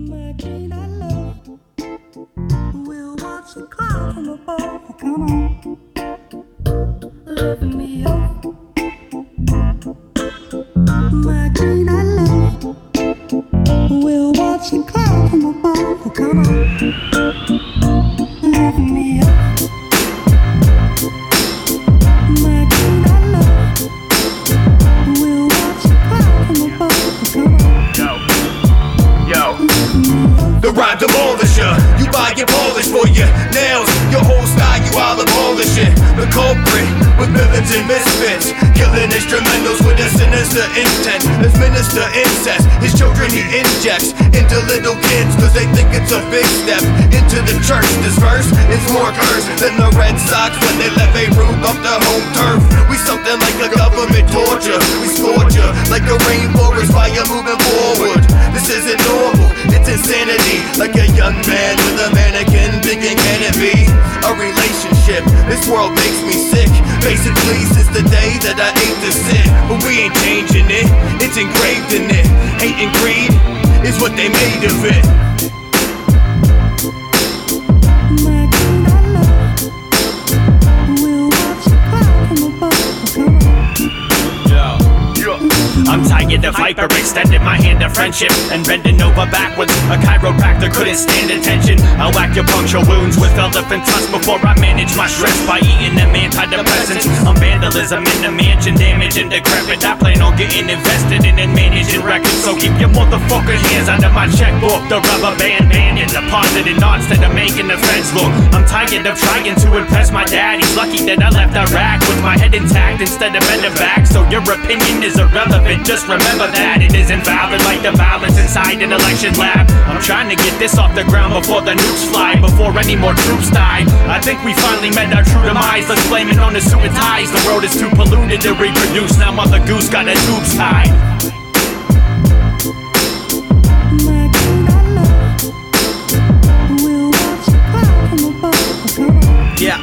Imagine I love. We'll watch the cloud from above. Come on, loving me up. Imagine I love. We'll watch the cloud from above. Come on, loving me up. Imagine I love. We'll watch the cloud from above. Come on. Yo. The rhyme demolish ya. You buy your polish for your nails. Your whole style you all abolishing. The culprit with militant misfits, killing instrumentals with a sinister intent. Let's minister incest. His children he injects into little kids cause they think it's a big step into the church. This verse is more cursed than the Red Sox when they let Beirut off the home turf. We something like a government torture. We scored ya like a rainforest fire moving forward. This isn't normal, it's insanity. Like a young man with a mannequin, thinking can it be a relationship? This world makes me sick. Basically since the day that I ate the sin. But we ain't changing it, it's engraved in it. Hate and greed is what they made of it. Imagine I love. We'll watch the cloud from above. Come on. I'm tired of hyperextending my hand of friendship and bending over backwards. A chiropractor couldn't stand attention. I'll whack your puncture wounds with elephant tusks before I manage my stress by eating them antidepressants. I'm vandalism in the mansion, damaged and decrepit. I plan on getting invested in and managing records. So keep your motherfucking hands under my checkbook. The rubber band banding, depositing instead of making the feds look. I'm tired of trying to impress my dad. He's lucky that I left Iraq with my head intact instead of bending back. So your opinion is irrelevant. Just remember that it isn't valid like the balance inside an election lab. I'm trying to get this off the ground before the nukes fly, before any more troops die. I think we finally met our true demise. Let's blame it on the suit and ties. The road is too polluted to reproduce. Now Mother Goose got her tubes tied. Imagine I love. We'll watch the cloud from above. Come on. Yeah.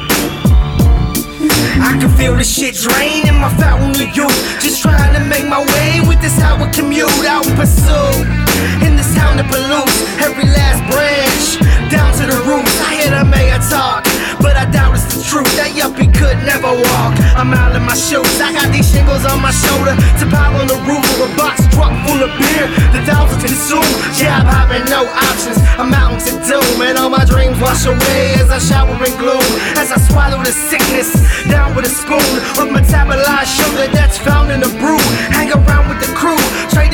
I can feel the shit draining my fountain of youth. Just trying to make my way with this Howard commute. Out pursue in this town that pollutes every last branch down to the roots. I hear the mayor talk, but I doubt it's the truth. That yuppie could never walk. I'm out in my shoes. I got these shingles on my shoulder to pile on the roof of a box truck full of beer. The thousands consume. Yeah, I'm having no options. I'm out into doom, and all my dreams wash away as I shower in gloom. As I swallow the sickness down with a spoon of metabolized sugar that's found in the brew. Hang around with the crew, trade